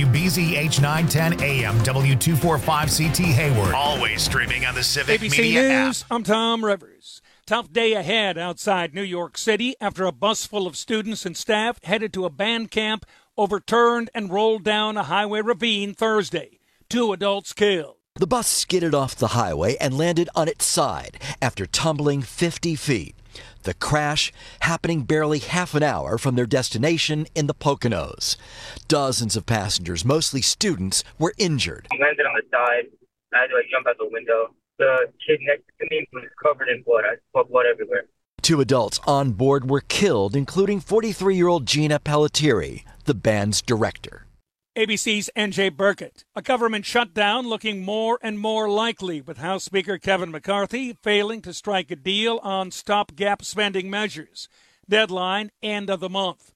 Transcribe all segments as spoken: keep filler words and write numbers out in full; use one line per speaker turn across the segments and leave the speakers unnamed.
W B Z H nine ten A M, W two forty-five C T Hayward. Always streaming on the Civic
A B C
Media
News,
app.
I'm Tom Rivers. Tough day ahead outside New York City after a bus full of students and staff headed to a band camp overturned and rolled down a highway ravine Thursday. Two adults killed.
The bus skidded off the highway and landed on its side after tumbling fifty feet. The crash happening barely half an hour from their destination in the Poconos. Dozens of passengers, mostly students, were injured.
I landed on the side. I had to like, jump out the window. The kid next to me was covered in blood. I saw blood everywhere.
Two adults on board were killed, including forty-three-year-old Gina Pelletieri, the band's director.
A B C's N J Burkett. A government shutdown looking more and more likely, with House Speaker Kevin McCarthy failing to strike a deal on stopgap spending measures. Deadline, end of the month.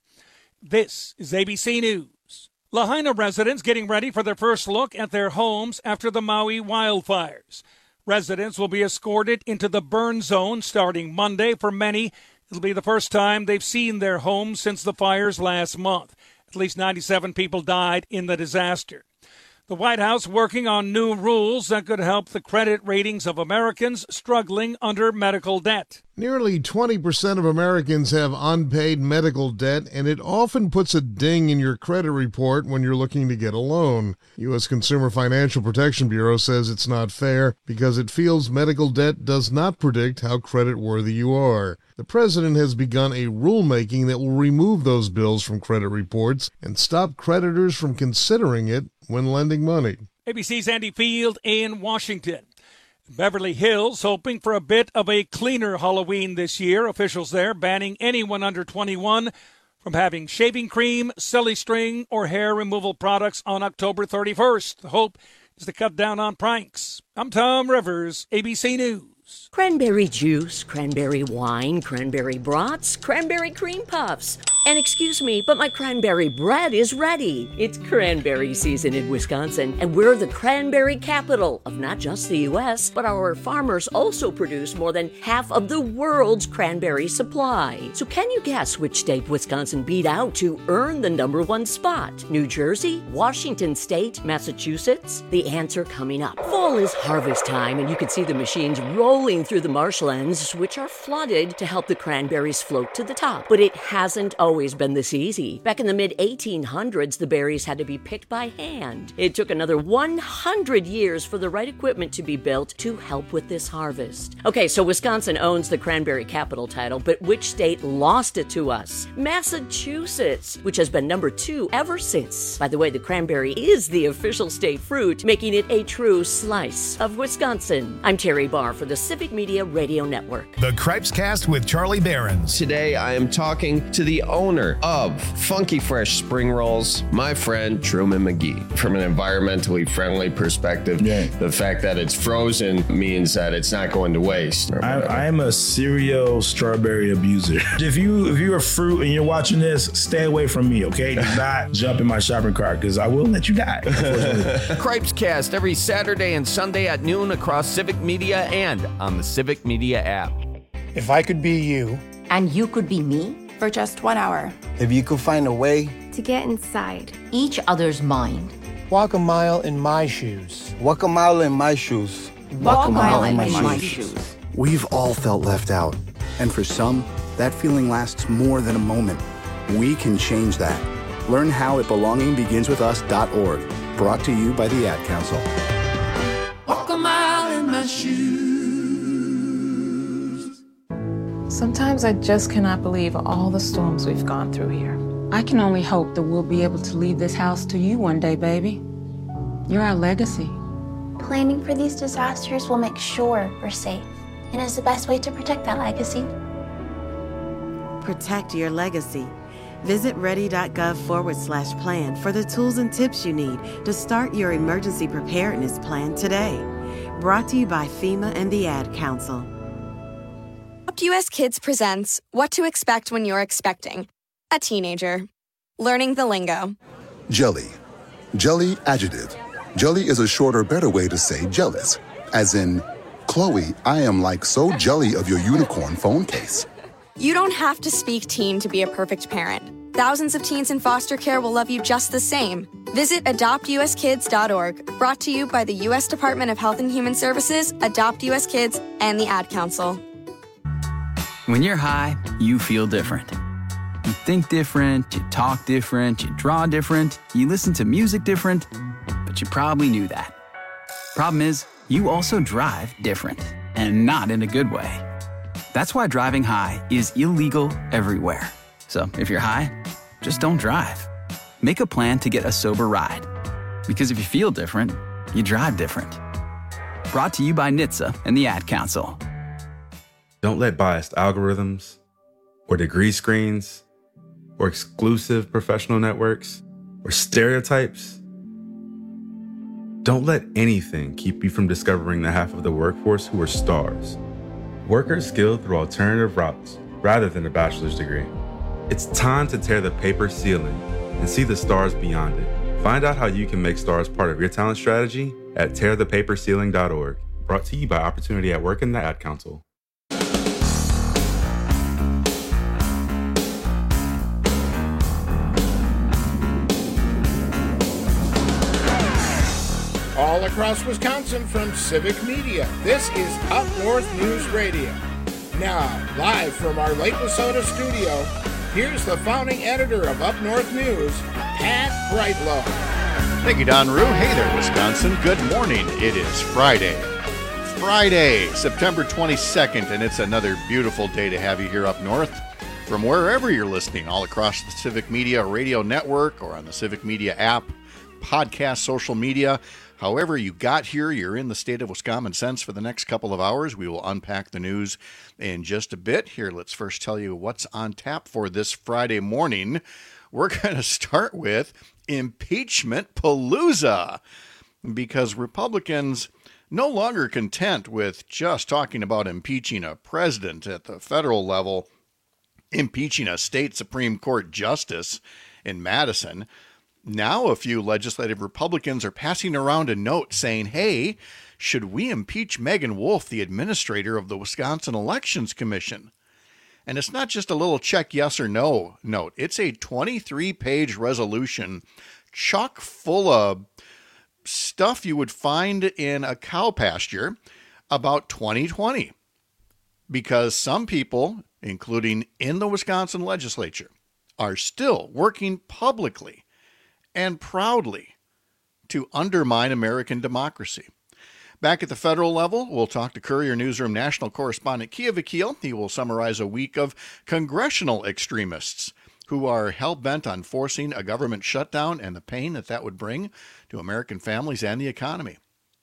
This is A B C News. Lahaina residents getting ready for their first look at their homes after the Maui wildfires. Residents will be escorted into the burn zone starting Monday. For many, it'll be the first time they've seen their homes since the fires last month. At least ninety-seven people died in the disaster. The White House working on new rules that could help the credit ratings of Americans struggling under medical debt.
Nearly twenty percent of Americans have unpaid medical debt, and it often puts a ding in your credit report when you're looking to get a loan. U S Consumer Financial Protection Bureau says it's not fair because it feels medical debt does not predict how creditworthy you are. The president has begun a rulemaking that will remove those bills from credit reports and stop creditors from considering it when lending money.
A B C's Andy Field in Washington. Beverly Hills hoping for a bit of a cleaner Halloween this year. Officials there banning anyone under twenty-one from having shaving cream, silly string, or hair removal products on October thirty-first. The hope is to cut down on pranks. I'm Tom Rivers, A B C News.
Cranberry juice, cranberry wine, cranberry brats, cranberry cream puffs. And excuse me, but my cranberry bread is ready. It's cranberry season in Wisconsin, and we're the cranberry capital of not just the U S, but our farmers also produce more than half of the world's cranberry supply. So can you guess which state Wisconsin beat out to earn the number one spot? New Jersey, Washington State, Massachusetts? The answer coming up. Fall is harvest time, and you can see the machines rolling through the marshlands, which are flooded to help the cranberries float to the top. But it hasn't always been this easy. Back in the mid eighteen hundreds, the berries had to be picked by hand. It took another one hundred years for the right equipment to be built to help with this harvest. Okay, so Wisconsin owns the cranberry capital title, but which state lost it to us? Massachusetts, which has been number two ever since. By the way, the cranberry is the official state fruit, making it a true slice of Wisconsin. I'm Terry Barr for the Civic Media Radio Network.
The Cripes Cast with Charlie Behrens.
Today, I am talking to the owner of Funky Fresh Spring Rolls, my friend Truman McGee. From an environmentally friendly perspective,
yeah.
the fact that it's frozen means that it's not going to waste.
I, I'm a serial strawberry abuser. If you if you're a fruit and you're watching this, stay away from me, okay? Do not jump in my shopping cart because I will let you die.
Cripes Cast every Saturday and Sunday at noon across Civic Media and on the Civic Media app.
If I could be you.
And you could be me?
For just one hour.
If you could find a way
to get inside
each other's mind.
Walk a mile in my shoes.
Walk a mile in my shoes.
Walk, Walk a mile, mile in, in my, my shoes. shoes.
We've all felt left out. And for some, that feeling lasts more than a moment. We can change that. Learn how at belonging begins with us dot org. Brought to you by the Ad Council.
Walk a mile in my shoes.
Sometimes I just cannot believe all the storms we've gone through here. I can only hope that we'll be able to leave this house to you one day, baby. You're our legacy.
Planning for these disasters will make sure we're safe, and is the best way to protect that legacy.
Protect your legacy. Visit ready.gov forward slash plan for the tools and tips you need to start your emergency preparedness plan today. Brought to you by FEMA and the Ad Council.
U S Kids presents What to Expect When You're Expecting a Teenager. Learning the lingo.
Jelly. Jelly adjective. Jelly is a shorter, better way to say jealous. As in, Chloe, I am like so jelly of your unicorn phone case.
You don't have to speak teen to be a perfect parent. thousands of teens in foster care will love you just the same. Visit adopt u s kids dot org, brought to you by the U S Department of Health and Human Services, Adopt U S Kids, and the Ad Council.
When you're high, you feel different. You think different, you talk different, you draw different, you listen to music different, but you probably knew that. Problem is, you also drive different, and not in a good way. That's why driving high is illegal everywhere. So if you're high, just don't drive. Make a plan to get a sober ride. Because if you feel different, you drive different. Brought to you by N H T S A and the Ad Council.
Don't let biased algorithms or degree screens or exclusive professional networks or stereotypes. Don't let anything keep you from discovering the half of the workforce who are stars. Workers skilled through alternative routes rather than a bachelor's degree. It's time to tear the paper ceiling and see the stars beyond it. Find out how you can make stars part of your talent strategy at tear the paper ceiling dot org. Brought to you by Opportunity at Work and the Ad Council.
All across Wisconsin from Civic Media, this is Up North News Radio. Now, live from our Lake Wissota studio, here's the founding editor of Up North News, Pat Brightlow.
Thank you, Don Rue. Hey there, Wisconsin. Good morning. It is Friday. Friday, September twenty-second, and it's another beautiful day to have you here up north. From wherever you're listening, all across the Civic Media radio network or on the Civic Media app, podcast, social media, however you got here, you're in the state of Wisconsin sense for the next couple of hours. We will unpack the news in just a bit. Here, let's first tell you what's on tap for this Friday morning. We're going to start with impeachment palooza, because Republicans no longer content with just talking about impeaching a president at the federal level, impeaching a state Supreme Court justice in Madison. Now a few legislative Republicans are passing around a note saying, hey, should we impeach Megan Wolf, the administrator of the Wisconsin Elections Commission? And it's not just a little check yes or no note. It's a twenty-three page resolution chock full of stuff you would find in a cow pasture about twenty twenty. Because some people, including in the Wisconsin legislature, are still working publicly and proudly to undermine American democracy. Back at the federal level, we'll talk to Courier Newsroom national correspondent Kia Vakil. He will summarize a week of congressional extremists who are hell-bent on forcing a government shutdown and the pain that that would bring to American families and the economy.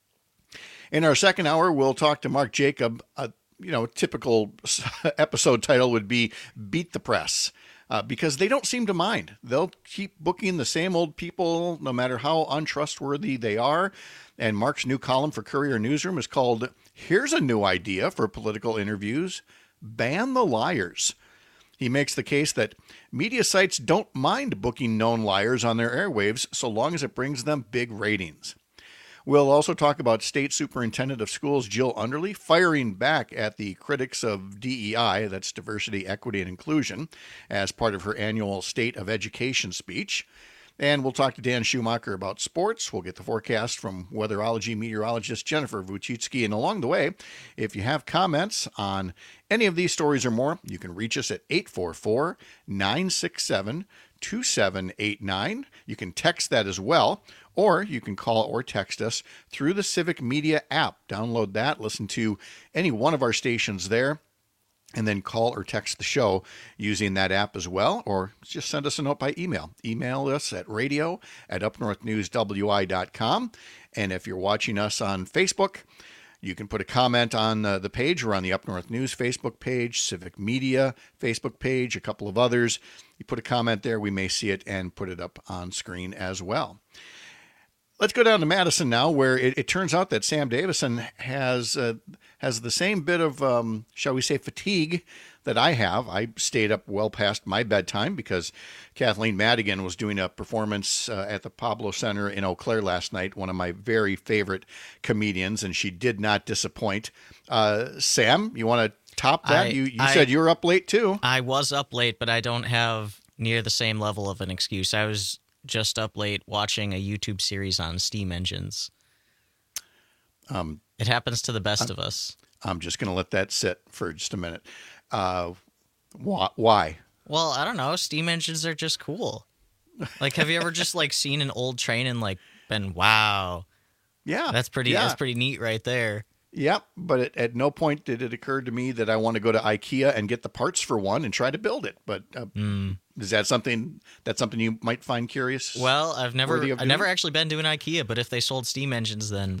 In our second hour, we'll talk to Mark Jacob. A you know, typical episode title would be Beat the Press. Uh, because they don't seem to mind. They'll keep booking the same old people, no matter how untrustworthy they are. And Mark's new column for Courier Newsroom is called, Here's a New Idea for Political Interviews, Ban the Liars. He makes the case that media sites don't mind booking known liars on their airwaves so long as it brings them big ratings. We'll also talk about State Superintendent of Schools Jill Underly firing back at the critics of D E I, that's Diversity, Equity, and Inclusion, as part of her annual State of Education speech. And we'll talk to Dan Schumacher about sports. We'll get the forecast from weatherology meteorologist Jennifer Vuchitsky. And along the way, if you have comments on any of these stories or more, you can reach us at eight four four, nine six seven, two seven eight nine. You can text that as well. Or you can call or text us through the Civic Media app. Download that, listen to any one of our stations there, and then call or text the show using that app as well. Or just send us a note by email. Email us at radio at up north news w i dot com. And if you're watching us on Facebook, you can put a comment on uh, the page or on the Up North News Facebook page, Civic Media Facebook page, a couple of others. You put a comment there, we may see it and put it up on screen as well. Let's go down to Madison now, where it, it turns out that Sam Davison has uh, has the same bit of, um, shall we say, fatigue that I have. I stayed up well past my bedtime because Kathleen Madigan was doing a performance uh, at the Pablo Center in Eau Claire last night, one of my very favorite comedians, and she did not disappoint. Uh, Sam, you want to top that?
I,
you you
I,
said you were up late, too.
I was up late, but I don't have
near the same level of an excuse. I was just up late watching a YouTube series on steam engines.
Um,
it happens to the best
I'm,
of us.
I'm just going to let that sit for just a minute. Uh, wh- why?
Well, I don't know. Steam engines are just cool. Like, have you ever just like seen an old train and like been, wow,
yeah,
that's pretty,
yeah.
that's pretty neat right there.
Yep, but it, at no point did it occur to me that I want to go to IKEA and get the parts for one and try to build it. But uh,
mm.
is that something that's something you might find curious?
Well, I've never I've never actually been to an IKEA, but if they sold steam engines, then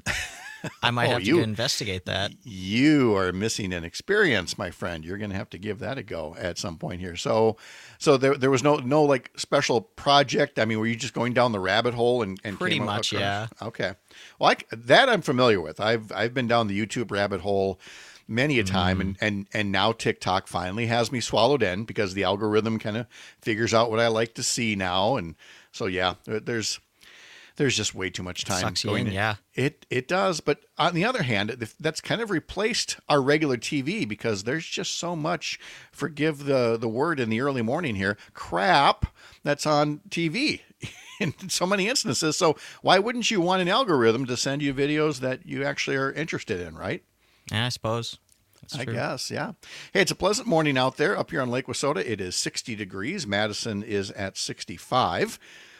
I might oh, have to you, investigate that.
You are missing an experience, my friend. You're going to have to give that a go at some point here. So, so there there was no no like special project. I mean, were you just going down the rabbit hole and, and
pretty
came
much,
across?
yeah.
Okay, well, I, that I'm familiar with. I've I've been down the YouTube rabbit hole many a time, mm. and and and now TikTok finally has me swallowed in because the algorithm kind of figures out what I like to see now, and so yeah, there's. There's just way too much time
Sucks
going
in,
in.
Yeah,
it it does. But on the other hand, that's kind of replaced our regular T V because there's just so much, forgive the the word in the early morning here, crap that's on T V in so many instances. So why wouldn't you want an algorithm to send you videos that you actually are interested in, right?
Yeah, I suppose.
That's I true. guess, yeah. Hey, it's a pleasant morning out there up here on Lake Wissota. It is sixty degrees. Madison is at sixty-five.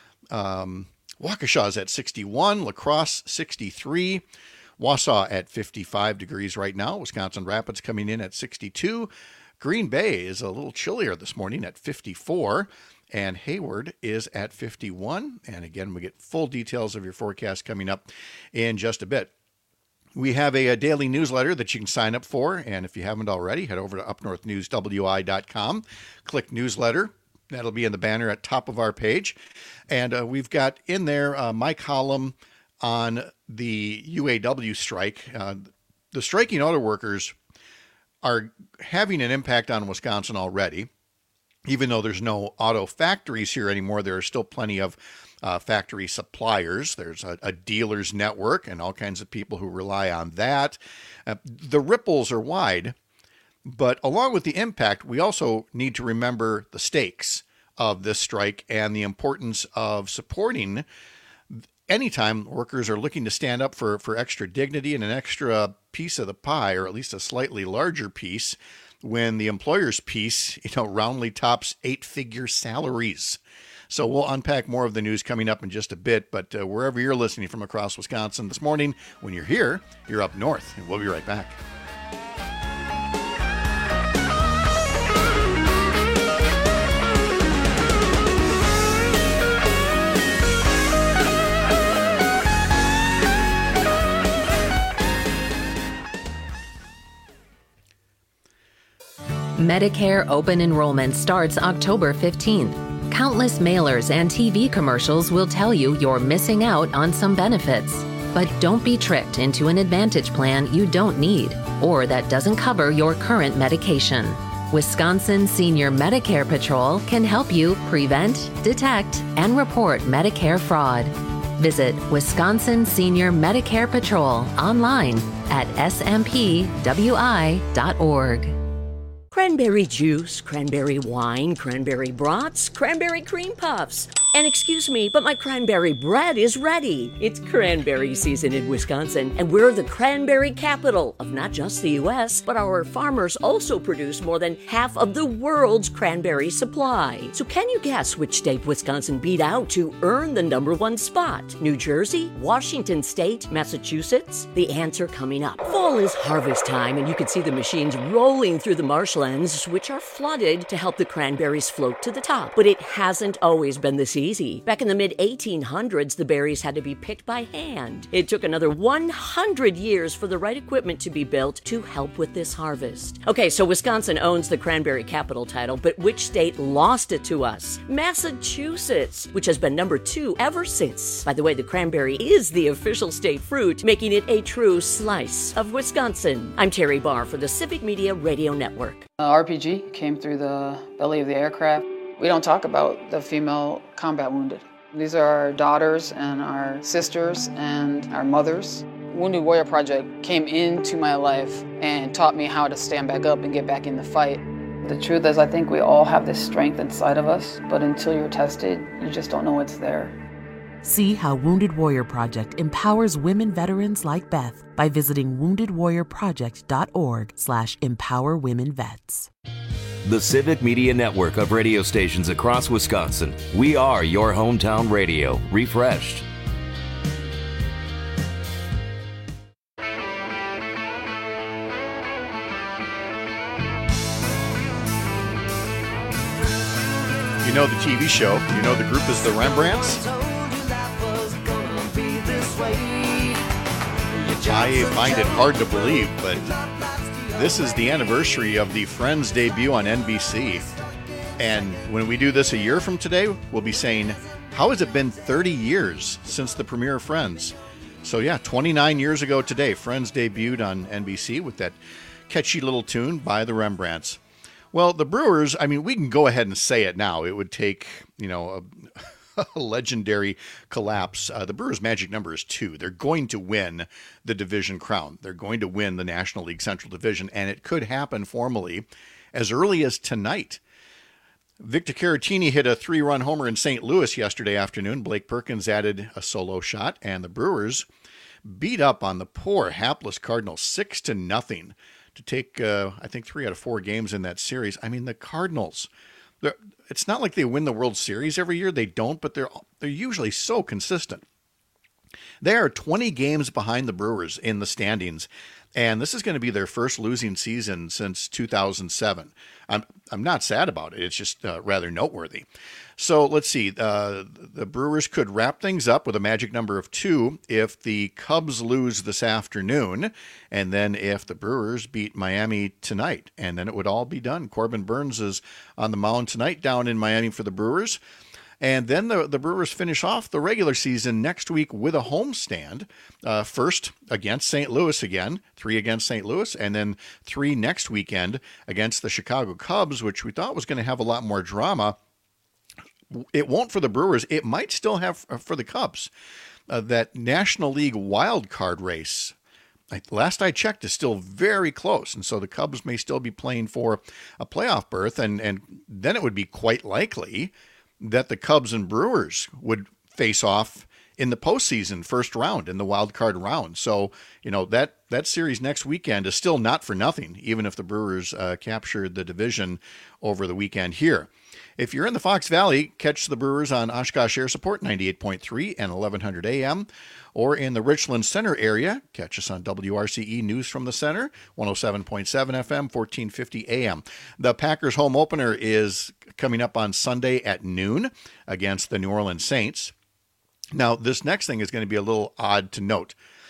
Um... Waukesha is at sixty-one, La Crosse sixty-three, Wausau at fifty-five degrees right now, Wisconsin Rapids coming in at sixty-two, Green Bay is a little chillier this morning at fifty-four, and Hayward is at fifty-one. And again, we get full details of your forecast coming up in just a bit. We have a, a daily newsletter that you can sign up for, and if you haven't already, head over to up north news w i dot com, click newsletter. That'll be in the banner at top of our page. And uh, we've got in there uh, my column on the U A W strike. Uh, the striking auto workers are having an impact on Wisconsin already. Even though there's no auto factories here anymore, there are still plenty of uh, factory suppliers. There's a, a dealers network and all kinds of people who rely on that. Uh, the ripples are wide. But along with the impact, we also need to remember the stakes of this strike and the importance of supporting anytime workers are looking to stand up for, for extra dignity and an extra piece of the pie, or at least a slightly larger piece, when the employer's piece, you know, roundly tops eight-figure salaries. So we'll unpack more of the news coming up in just a bit, but uh, wherever you're listening from across Wisconsin this morning, when you're here, you're up north, and we'll be right back.
Medicare open enrollment starts October fifteenth. Countless mailers and T V commercials will tell you you're missing out on some benefits. But don't be tricked into an Advantage plan you don't need or that doesn't cover your current medication. Wisconsin Senior Medicare Patrol can help you prevent, detect, and report Medicare fraud. Visit Wisconsin Senior Medicare Patrol online at s m p w i dot org.
Cranberry juice, cranberry wine, cranberry brats, cranberry cream puffs. And excuse me, but my cranberry bread is ready. It's cranberry season in Wisconsin, and we're the cranberry capital of not just the U S, but our farmers also produce more than half of the world's cranberry supply. So can you guess which state Wisconsin beat out to earn the number one spot? New Jersey, Washington State, Massachusetts? The answer coming up. Fall is harvest time, and you can see the machines rolling through the marshlands, which are flooded to help the cranberries float to the top. But it hasn't always been this easy. Back in the mid eighteen hundreds, the berries had to be picked by hand. It took another one hundred years for the right equipment to be built to help with this harvest. Okay, so Wisconsin owns the cranberry capital title, but which state lost it to us? Massachusetts, which has been number two ever since. By the way, the cranberry is the official state fruit, making it a true slice of Wisconsin. I'm Terry Barr for the Civic Media Radio Network.
Uh, R P G came through the belly of the aircraft. We don't talk about the female combat wounded. These are our daughters and our sisters and our mothers. Wounded Warrior Project came into my life and taught me how to stand back up and get back in the fight.
The truth is, I think we all have this strength inside of us, but until you're tested, you just don't know it's there.
See how Wounded Warrior Project empowers women veterans like Beth by visiting wounded warrior project dot org slash empower women vets.
The Civic Media Network of radio stations across Wisconsin. We are your hometown radio, refreshed.
You know the T V show. You know the group is the Rembrandts. I find it hard to believe, but this is the anniversary of the Friends debut on N B C. And when we do this a year from today, we'll be saying, how has it been thirty years since the premiere of Friends? So yeah, twenty-nine years ago today, Friends debuted on N B C with that catchy little tune by the Rembrandts. Well, the Brewers, I mean, we can go ahead and say it now. It would take, you know, a, a legendary collapse. Uh, the Brewers' magic number is two. They're going to win the division crown. They're going to win the National League Central Division, and it could happen formally as early as tonight. Victor Caratini hit a three-run homer in Saint Louis yesterday afternoon. Blake Perkins added a solo shot, and the Brewers beat up on the poor, hapless Cardinals six to nothing. To take, uh, I think, three out of four games in that series. I mean, the Cardinals, it's not like they win the World Series every year. They don't, but they're they're usually so consistent. They are twenty games behind the Brewers in the standings, and this is going to be their first losing season since two thousand seven. I'm I'm not sad about it. It's just uh, rather noteworthy. So let's see. Uh, the Brewers could wrap things up with a magic number of two if the Cubs lose this afternoon, and then if the Brewers beat Miami tonight, and then it would all be done. Corbin Burns is on the mound tonight down in Miami for the Brewers. And then the, the Brewers finish off the regular season next week with a homestand. Uh, first against Saint Louis again, three against Saint Louis, and then three next weekend against the Chicago Cubs, which we thought was going to have a lot more drama. It won't for the Brewers. It might still have for the Cubs. Uh, that National League wild card race, last I checked, is still very close. And so the Cubs may still be playing for a playoff berth. And, and then it would be quite likely that the Cubs and Brewers would face off in the postseason first round in the wild card round. So, you know, that, that series next weekend is still not for nothing, even if the Brewers uh, captured the division over the weekend here. If you're in the Fox Valley, catch the Brewers on Oshkosh Air Support ninety-eight point three and eleven hundred A M. Or in the Richland Center area, catch us on W R C E News from the Center, one oh seven point seven F M, fourteen fifty A M. The Packers home opener is coming up on Sunday at noon against the New Orleans Saints. Now, this next thing is going to be a little odd to note.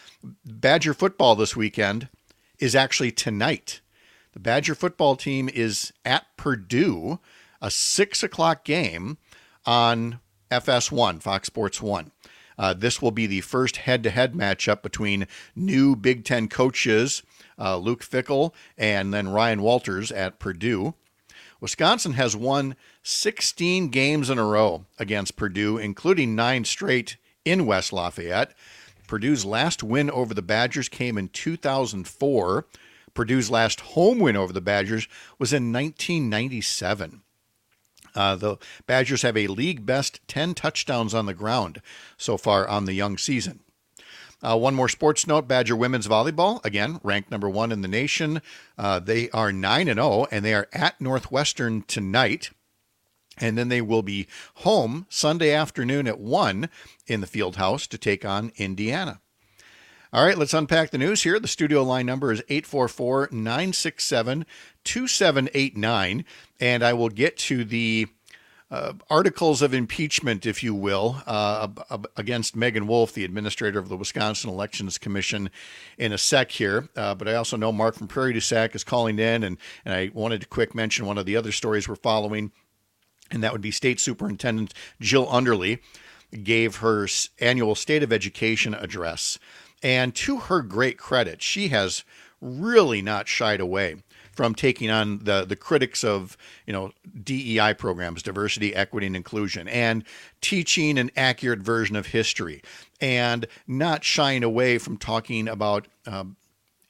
Badger football this weekend is actually tonight. The Badger football team is at Purdue, a six o'clock game on F S one, Fox Sports one. Uh, this will be the first head-to-head matchup between new Big Ten coaches, uh, Luke Fickell and then Ryan Walters at Purdue. Wisconsin has won sixteen games in a row against Purdue, including nine straight in West Lafayette. Purdue's last win over the Badgers came in two thousand four. Purdue's last home win over the Badgers was in nineteen ninety-seven. Uh, the Badgers have a league-best ten touchdowns on the ground so far on the young season. Uh, one more sports note, Badger women's volleyball, again, ranked number one in the nation. Uh, they are nine and oh, and they are at Northwestern tonight. And then they will be home Sunday afternoon at one in the field house to take on Indiana. All right, let's unpack the news here. The studio line number is eight four four, nine six seven, two seven eight nine, and I will get to the uh, articles of impeachment, if you will, uh, against Megan Wolf, the administrator of the Wisconsin Elections Commission, in a sec here. Uh, but I also know Mark from Prairie du Sac is calling in, and, and I wanted to quick mention one of the other stories we're following, and that would be State Superintendent Jill Underly gave her annual State of Education address. And to her great credit, she has really not shied away from taking on the, the critics of, you know, D E I programs, diversity, equity, and inclusion, and teaching an accurate version of history, and not shying away from talking about um,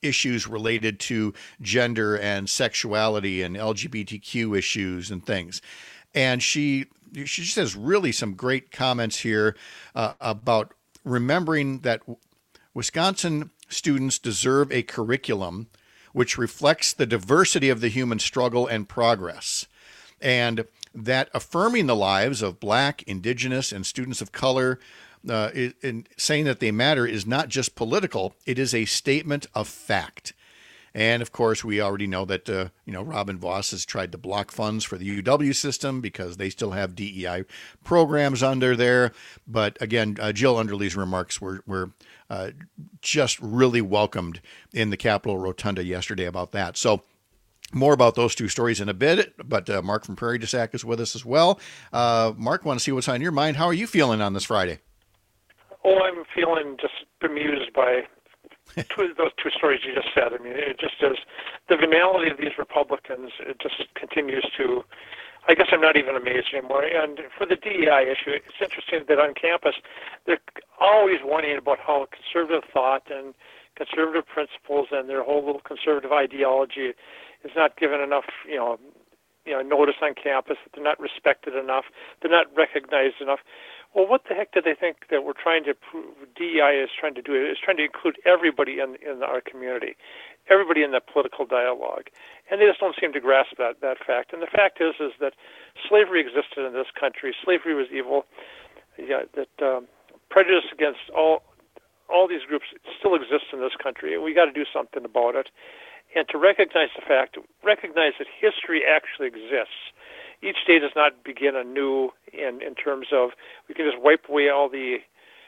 issues related to gender and sexuality and L G B T Q issues and things. And she she just has really some great comments here uh, about remembering that Wisconsin students deserve a curriculum which reflects the diversity of the human struggle and progress, and that affirming the lives of Black, Indigenous, and students of color, uh, in saying that they matter, is not just political, it is a statement of fact. And of course, we already know that, uh, you know, Robin Vos has tried to block funds for the U W system because they still have D E I programs under there. But again, uh, Jill Underly's remarks were, were uh, just really welcomed in the Capitol Rotunda yesterday about that. So more about those two stories in a bit. But uh, Mark from Prairie du Sac is with us as well. Uh, Mark, want to see what's on your mind. How are you feeling on this Friday?
Oh, I'm feeling just bemused by two, those two stories you just said. I mean, it just is the venality of these Republicans. It just continues to. I guess I'm not even amazed anymore. And for the D E I issue, it's interesting that on campus they're always warning about how conservative thought and conservative principles and their whole little conservative ideology is not given enough, you know, you know, notice on campus. That they're not respected enough. They're not recognized enough. Well, what the heck do they think that we're trying to prove, D E I is trying to do? It's trying to include everybody in in our community, everybody in that political dialogue, and they just don't seem to grasp that that fact. And the fact is, is that slavery existed in this country. Slavery was evil. Yeah, that um, prejudice against all all these groups still exists in this country, and we got to do something about it. And to recognize the fact, recognize that history actually exists. Each day does not begin anew in, in terms of we can just wipe away all the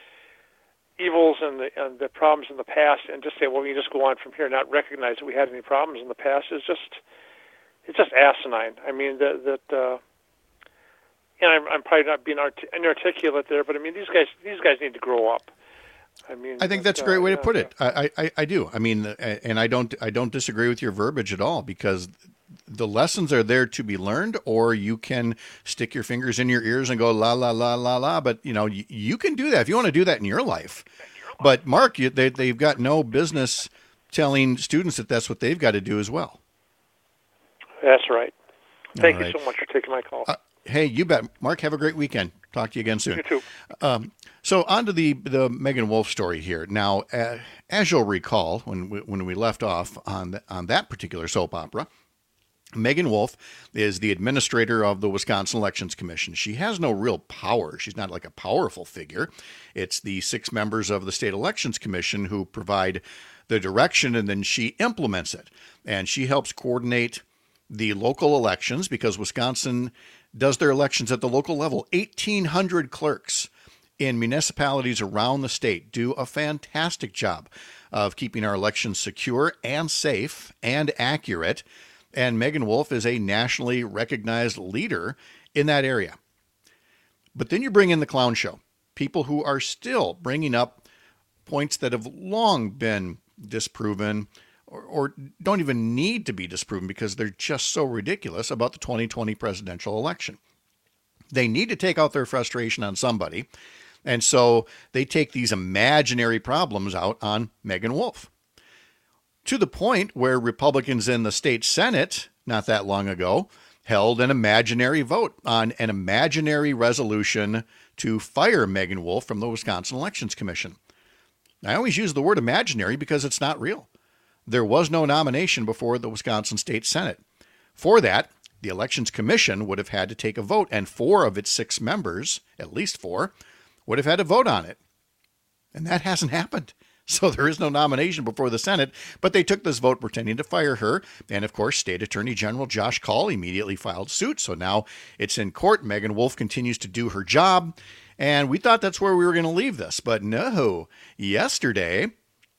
evils and the, and the problems in the past and just say, well, we can just go on from here, not recognize that we had any problems in the past. Is just it's just asinine. I mean, that, that uh, and I'm, I'm probably not being art- inarticulate there, but I mean, these guys these guys need to grow up. I mean,
I think that's a great way uh, to put it. I, I, I do. I mean, and I don't I don't disagree with your verbiage at all, because the lessons are there to be learned, or you can stick your fingers in your ears and go la la la la la. But you know, you, you can do that if you want to do that in your life. But Mark, you, they they've got no business telling students that that's what they've got to do as well.
That's right. Thank
All
you
right.
so much for taking my call.
Uh, hey, you bet, Mark. Have a great weekend. Talk to you again soon.
You too.
Um, so on to the the Megan Wolf story here. Now, uh, as you'll recall, when we, when we left off on the, on that particular soap opera, Megan Wolf is the administrator of the Wisconsin Elections Commission. She has no real power. She's not like a powerful figure. It's the six members of the State Elections Commission who provide the direction, and then she implements it. And she helps coordinate the local elections, because Wisconsin does their elections at the local level. eighteen hundred clerks in municipalities around the state do a fantastic job of keeping our elections secure and safe and accurate. And Megan Wolf is a nationally recognized leader in that area. But then you bring in the clown show, people who are still bringing up points that have long been disproven, or, or don't even need to be disproven because they're just so ridiculous, about the twenty twenty presidential election. They need to take out their frustration on somebody, and so they take these imaginary problems out on Megan Wolf. To the point where Republicans in the state Senate, not that long ago, held an imaginary vote on an imaginary resolution to fire Megan Wolf from the Wisconsin Elections Commission. I always use the word imaginary because it's not real. There was no nomination before the Wisconsin State Senate. For that, the Elections Commission would have had to take a vote, and four of its six members, at least four, would have had to vote on it. And that hasn't happened. So there is no nomination before the Senate, but they took this vote pretending to fire her. And of course, State Attorney General Josh Kaul immediately filed suit. So now it's in court. Megan Wolf continues to do her job. And we thought that's where we were going to leave this. But no, yesterday,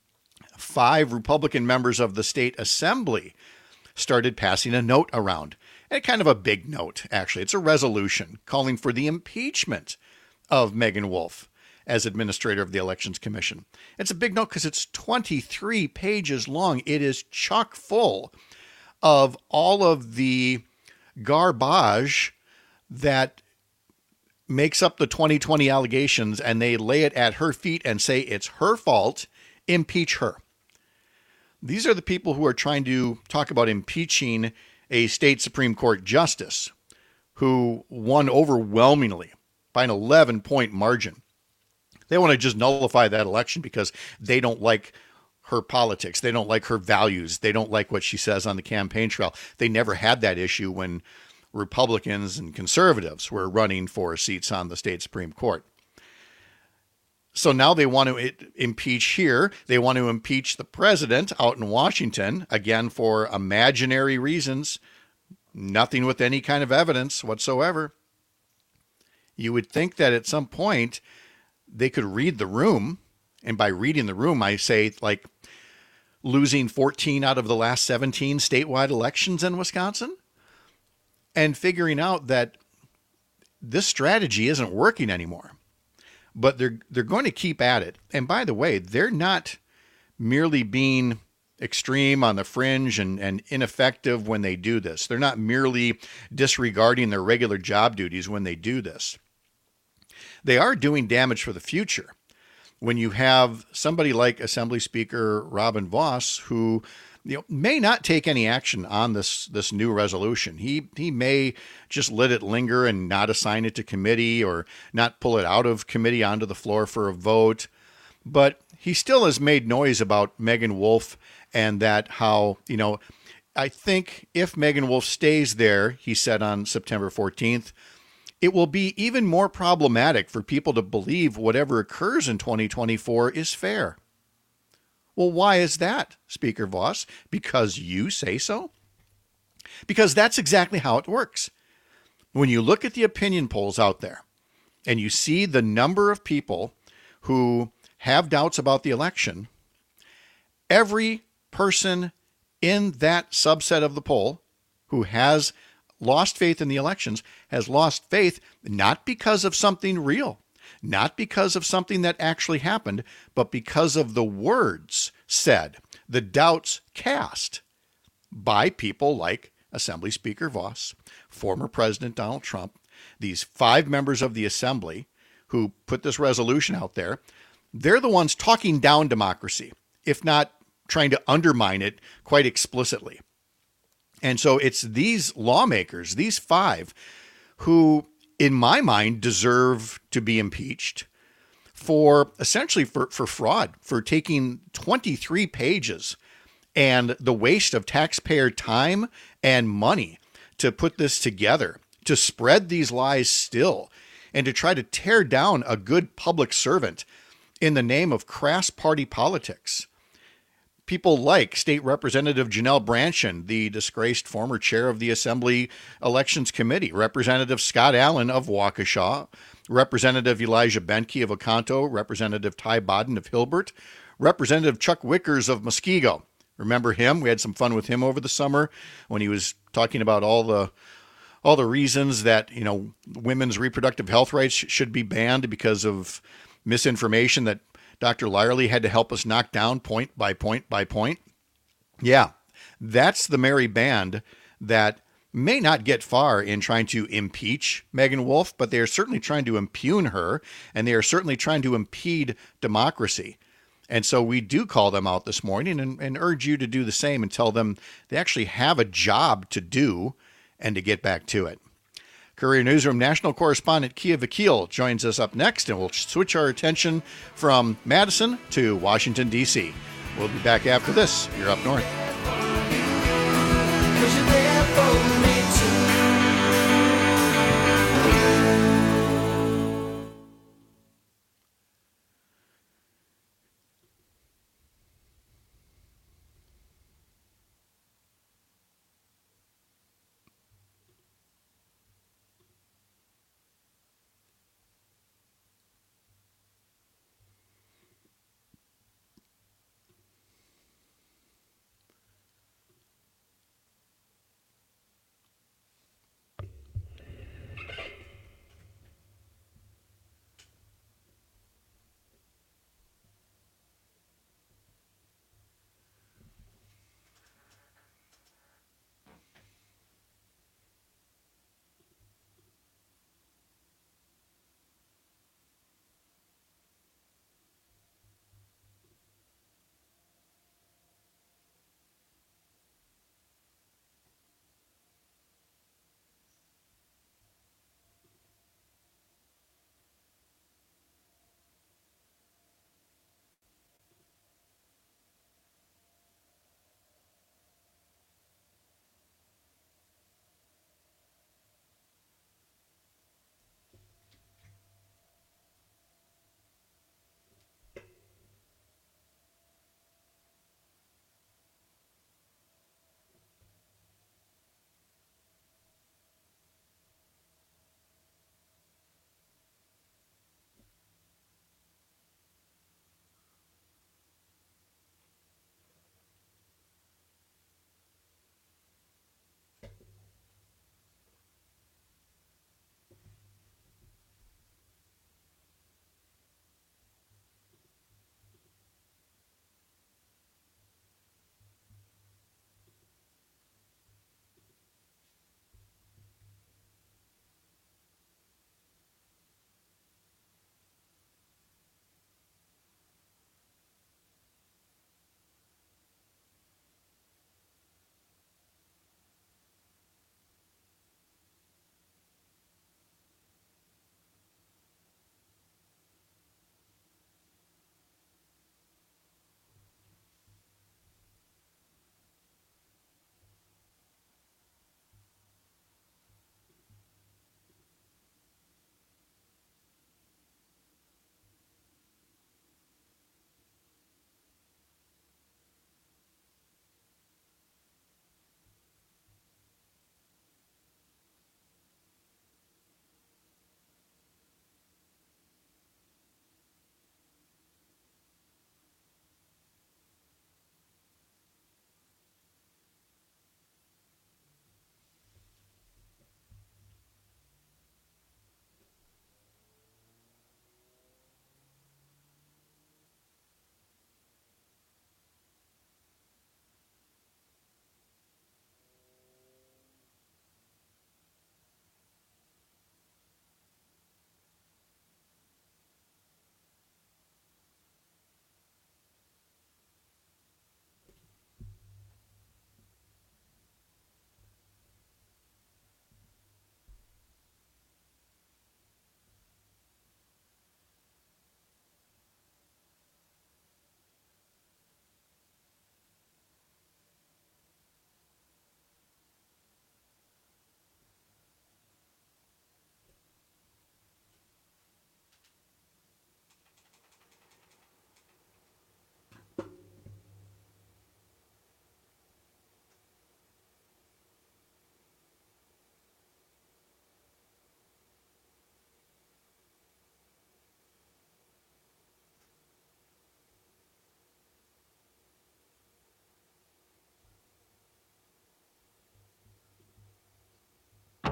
five Republican members of the state assembly started passing a note around. And kind of a big note, actually. It's a resolution calling for the impeachment of Megan Wolf as administrator of the Elections Commission. It's a big note because it's twenty-three pages long. It is chock full of all of the garbage that makes up the twenty twenty allegations, and they lay it at her feet and say it's her fault, impeach her. These are the people who are trying to talk about impeaching a state Supreme Court justice who won overwhelmingly by an eleven point margin. They want to just nullify that election because they don't like her politics. They don't like her values. They don't like what she says on the campaign trail. They never had that issue when Republicans and conservatives were running for seats on the state Supreme Court. So now they want to impeach here. They want to impeach the president out in Washington, again, for imaginary reasons, nothing with any kind of evidence whatsoever. You would think that at some point they could read the room. And by reading the room, I say like losing fourteen out of the last seventeen statewide elections in Wisconsin and figuring out that this strategy isn't working anymore. But they're they're going to keep at it. And by the way, they're not merely being extreme on the fringe and, and ineffective when they do this. They're not merely disregarding their regular job duties when they do this. They are doing damage for the future. When you have somebody like Assembly Speaker Robin Vos, who you know, may not take any action on this this new resolution. He he may just let it linger and not assign it to committee or not pull it out of committee onto the floor for a vote. But he still has made noise about Megan Wolf and that how, you know, I think if Megan Wolf stays there, he said on September fourteenth, it will be even more problematic for people to believe whatever occurs in twenty twenty-four is fair. Well, why is that, Speaker Vos? Because you say so? Because that's exactly how it works. When you look at the opinion polls out there and you see the number of people who have doubts about the election, every person in that subset of the poll who has lost faith in the elections has lost faith not because of something real, not because of something that actually happened, but because of the words said, the doubts cast by people like Assembly Speaker Vos, former President Donald Trump, these five members of the Assembly who put this resolution out there. They're the ones talking down democracy, if not trying to undermine it quite explicitly. And so it's these lawmakers, these five, who, in my mind, deserve to be impeached for essentially for, for fraud, for taking twenty-three pages and the waste of taxpayer time and money to put this together, to spread these lies still, and to try to tear down a good public servant in the name of crass party politics. People like State Representative Janelle Brandtjen, the disgraced former chair of the Assembly Elections Committee, Representative Scott Allen of Waukesha, Representative Elijah Benke of Oconto, Representative Ty Bodden of Hilbert, Representative Chuck Wickers of Muskego. Remember him? We had some fun with him over the summer when he was talking about all the all the reasons that, you know, women's reproductive health rights should be banned because of misinformation that Doctor Lyerly had to help us knock down point by point by point. Yeah, that's the merry band that may not get far in trying to impeach Megan Wolf, but they are certainly trying to impugn her, and they are certainly trying to impede democracy. And so we do call them out this morning and, and urge you to do the same and tell them they actually have a job to do and to get back to it. Courier Newsroom national correspondent Kia Vakil joins us up next, and we'll switch our attention from Madison to Washington, D C. We'll be back after this. You're Up North.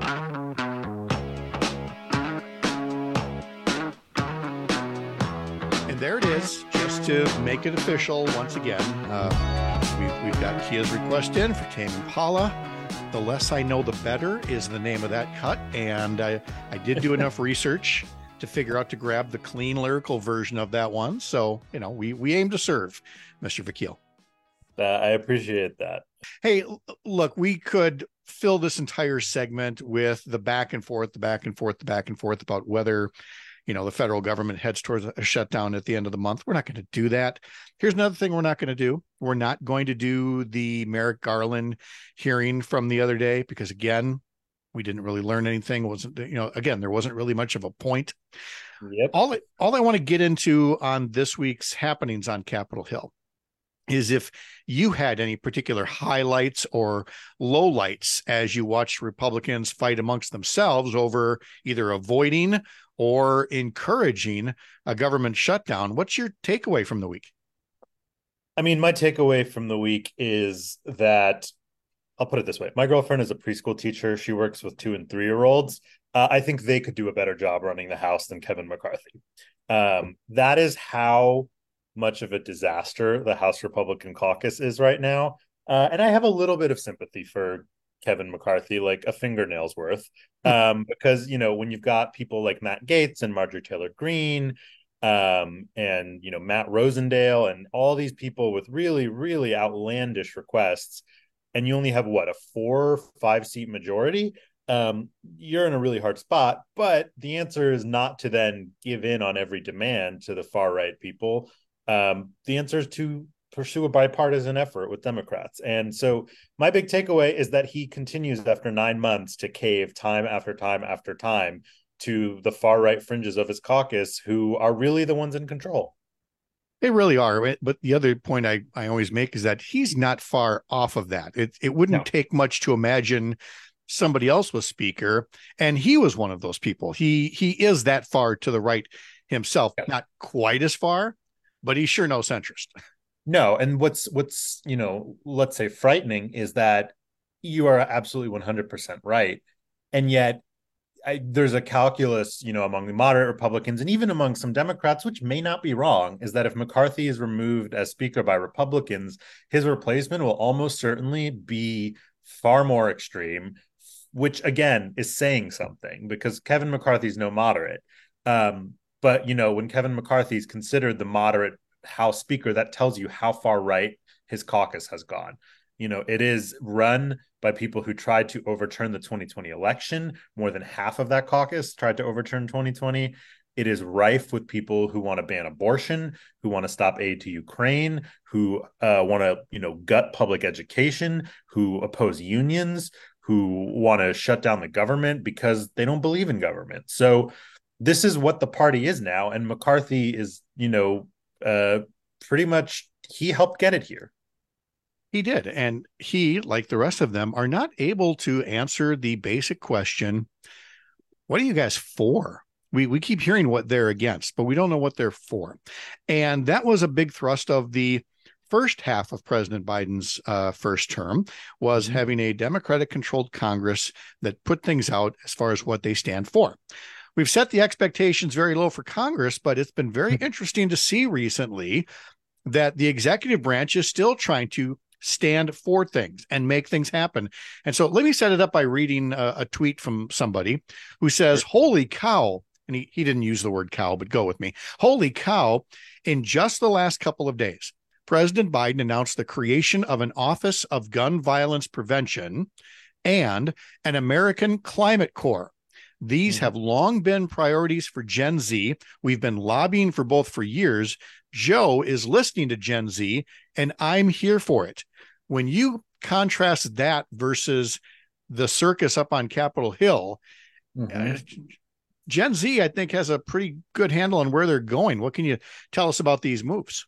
And there it is, just to make it official once again. Uh, we've, we've got Kia's request in for Tame Impala. The Less I Know, the Better is the name of that cut. And I, I did do enough research to figure out to grab the clean lyrical version of that one. So, you know, we, we aim to serve, Mister Vakil.
Uh, I appreciate that.
Hey, look, we could fill this entire segment with the back and forth, the back and forth, the back and forth about whether, you know, the federal government heads towards a shutdown at the end of the month. We're not going to do that. Here's another thing we're not going to do. We're not going to do the Merrick Garland hearing from the other day because, again, we didn't really learn anything. It wasn't, you know, again, there wasn't really much of a point.
Yep.
All, all I want to get into on this week's happenings on Capitol Hill is if you had any particular highlights or lowlights as you watched Republicans fight amongst themselves over either avoiding or encouraging a government shutdown. What's your takeaway from the week?
I mean, my takeaway from the week is that, I'll put it this way. My girlfriend is a preschool teacher. She works with two and three-year-olds. Uh, I think they could do a better job running the House than Kevin McCarthy. Um, that is how much of a disaster the House Republican caucus is right now. Uh, and I have a little bit of sympathy for Kevin McCarthy, like a fingernail's worth, um, because, you know, when you've got people like Matt Gaetz and Marjorie Taylor Greene um, and, you know, Matt Rosendale and all these people with really, really outlandish requests, and you only have, what, a four, five seat majority, um, you're in a really hard spot. But the answer is not to then give in on every demand to the far right people. Um, the answer is to pursue a bipartisan effort with Democrats. And so my big takeaway is that he continues after nine months to cave time after time after time to the far right fringes of his caucus, who are really the ones in control.
They really are. But the other point I, I always make is that he's not far off of that. It, it wouldn't no. take much to imagine somebody else was speaker, and he was one of those people. He, he is that far to the right himself, yeah. Not quite as far, but he's sure no centrist.
No. And what's, what's, you know, let's say frightening is that you are absolutely one hundred percent right. And yet I, there's a calculus, you know, among the moderate Republicans and even among some Democrats, which may not be wrong, is that if McCarthy is removed as speaker by Republicans, his replacement will almost certainly be far more extreme, which again is saying something because Kevin McCarthy is no moderate. Um, But, you know, when Kevin McCarthy is considered the moderate House Speaker, that tells you how far right his caucus has gone. You know, it is run by people who tried to overturn the twenty twenty election. More than half of that caucus tried to overturn twenty twenty. It is rife with people who want to ban abortion, who want to stop aid to Ukraine, who uh, want to, you know, gut public education, who oppose unions, who want to shut down the government because they don't believe in government. So this is what the party is now. And McCarthy is, you know, uh, pretty much, he helped get it here.
He did. And he, like the rest of them, are not able to answer the basic question, what are you guys for? We we keep hearing what they're against, but we don't know what they're for. And that was a big thrust of the first half of President Biden's uh, first term, was mm-hmm. having a Democratic-controlled Congress that put things out as far as what they stand for. We've set the expectations very low for Congress, but it's been very interesting to see recently that the executive branch is still trying to stand for things and make things happen. And so let me set it up by reading a, a tweet from somebody who says, holy cow, and he, he didn't use the word cow, but go with me. Holy cow, in just the last couple of days, President Biden announced the creation of an Office of Gun Violence Prevention and an American Climate Corps. These mm-hmm. have long been priorities for Gen Z. We've been lobbying for both for years. Joe is listening to Gen Z, and I'm here for it. When you contrast that versus the circus up on Capitol Hill, mm-hmm. uh, Gen Z, I think, has a pretty good handle on where they're going. What can you tell us about these moves?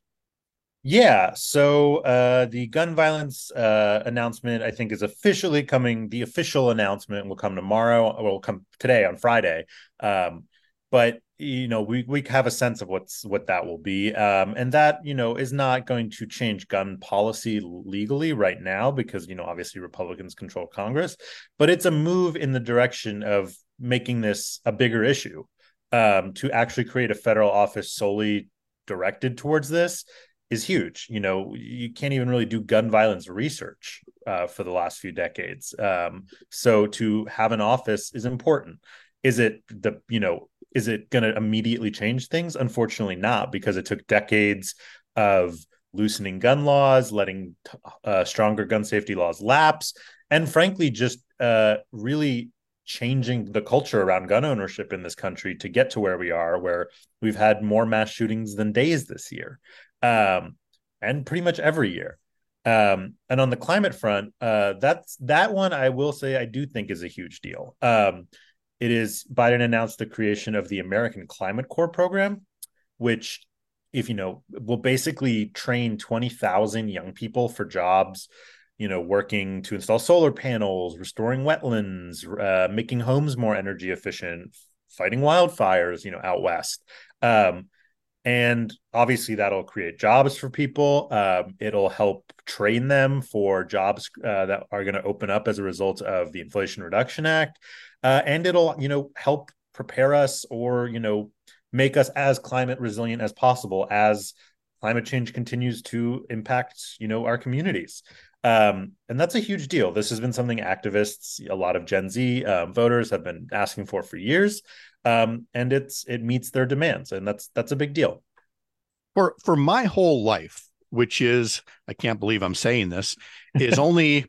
Yeah, so uh, the gun violence uh, announcement, I think, is officially coming. The official announcement will come tomorrow, or will come today on Friday. Um, but you know, we we have a sense of what's what that will be, um, and that you know is not going to change gun policy legally right now because you know obviously Republicans control Congress, but it's a move in the direction of making this a bigger issue, um, to actually create a federal office solely directed towards this is huge. You know, you can't even really do gun violence research uh, for the last few decades, um, so to have an office is important. Is it the you know? Is it going to immediately change things? Unfortunately not, because it took decades of loosening gun laws, letting uh, stronger gun safety laws lapse, and frankly, just uh, really changing the culture around gun ownership in this country to get to where we are, where we've had more mass shootings than days this year, um, and pretty much every year. Um, and on the climate front, uh, that's that one I will say I do think is a huge deal. Um, It is Biden announced the creation of the American Climate Corps program, which, if you know, will basically train twenty thousand young people for jobs, you know, working to install solar panels, restoring wetlands, uh, making homes more energy efficient, fighting wildfires, you know, out west. Um, and obviously that'll create jobs for people. Um, it'll help train them for jobs uh, that are going to open up as a result of the Inflation Reduction Act. Uh, and it'll, you know, help prepare us or, you know, make us as climate resilient as possible as climate change continues to impact, you know, our communities. Um, and that's a huge deal. This has been something activists, a lot of Gen Z um, voters have been asking for for years. Um, and it's it meets their demands. And that's that's a big deal.
For for my whole life, which is, I can't believe I'm saying this, is only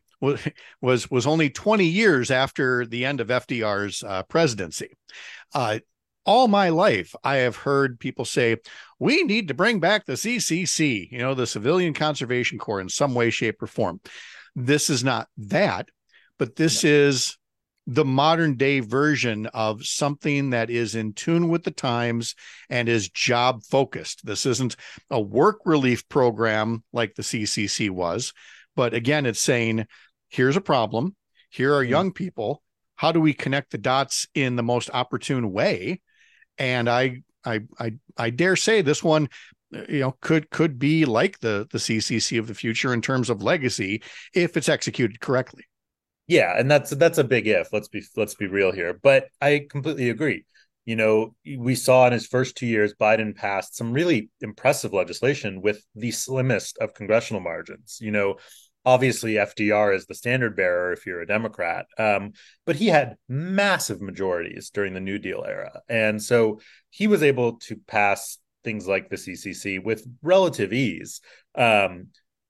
was was only twenty years after the end of F D R's uh, presidency. Uh, all my life, I have heard people say, we need to bring back the C C C, you know, the Civilian Conservation Corps in some way, shape, or form. This is not that, but this no. is the modern day version of something that is in tune with the times and is job focused. This isn't a work relief program like the C C C was, but again, it's saying, here's a problem. Here are young people. How do we connect the dots in the most opportune way? And I, I, I, I dare say this one, you know, could could be like the the C C C of the future in terms of legacy if it's executed correctly.
Yeah, and that's that's a big if. Let's be let's be real here. But I completely agree. You know, we saw in his first two years, Biden passed some really impressive legislation with the slimmest of congressional margins. You know. Obviously, F D R is the standard bearer if you're a Democrat, um, but he had massive majorities during the New Deal era. And so he was able to pass things like the C C C with relative ease, um,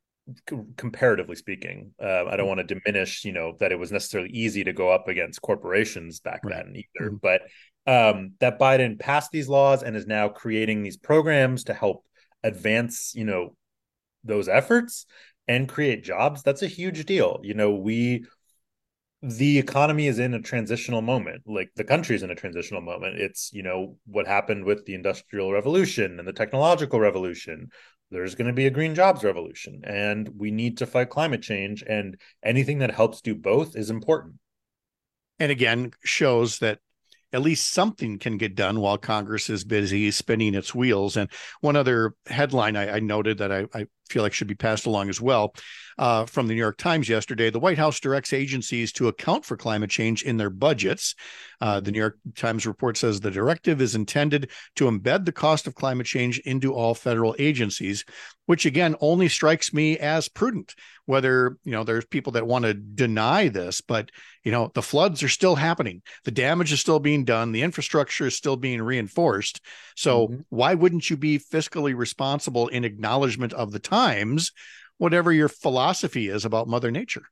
c- comparatively speaking. Uh, I don't want to diminish, you know, that it was necessarily easy to go up against corporations back right. then either. Mm-hmm. But um, that Biden passed these laws and is now creating these programs to help advance, you know, those efforts and create jobs, that's a huge deal. You know, we, the economy is in a transitional moment, like the country's in a transitional moment. It's, you know, what happened with the Industrial Revolution and the technological revolution. There's going to be a green jobs revolution, and we need to fight climate change, and anything that helps do both is important.
And again, shows that at least something can get done while Congress is busy spinning its wheels. And one other headline I, I noted that I, I feel like should be passed along as well, uh, from the New York Times yesterday, the White House directs agencies to account for climate change in their budgets. Uh, the New York Times report says the directive is intended to embed the cost of climate change into all federal agencies, which again only strikes me as prudent. Whether, you know, there's people that want to deny this, but, you know, the floods are still happening. The damage is still being done. The infrastructure is still being reinforced. So mm-hmm. why wouldn't you be fiscally responsible in acknowledgement of the times, whatever your philosophy is about Mother Nature?